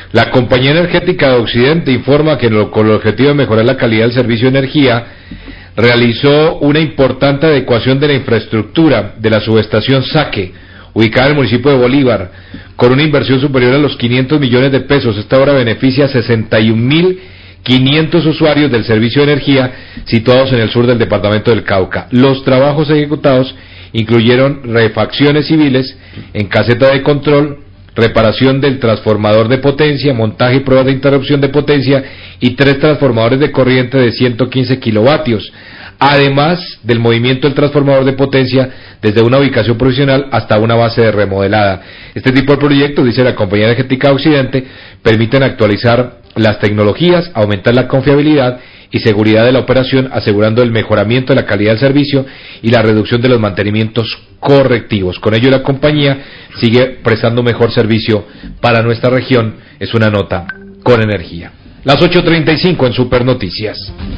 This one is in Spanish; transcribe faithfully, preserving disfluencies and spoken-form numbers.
La Compañía Energética de Occidente informa que con el objetivo de mejorar la calidad del servicio de energía, realizó una importante adecuación de la infraestructura de la subestación Saque, ubicada en el municipio de Bolívar, con una inversión superior a los quinientos millones de pesos. Esta obra beneficia a sesenta y un mil quinientos usuarios del servicio de energía situados en el sur del departamento del Cauca. Los trabajos ejecutados incluyeron refacciones civiles en caseta de control, reparación del transformador de potencia, montaje y pruebas de interrupción de potencia y tres transformadores de corriente de ciento quince kilovatios, además del movimiento del transformador de potencia desde una ubicación provisional hasta una base de remodelada. Este tipo de proyectos, dice la Compañía Energética de Occidente, permiten actualizar las tecnologías, aumentar la confiabilidad y seguridad de la operación, asegurando el mejoramiento de la calidad del servicio y la reducción de los mantenimientos correctivos. Con ello, la compañía sigue prestando mejor servicio para nuestra región. Es una nota con energía. Las ocho treinta y cinco en Super Noticias.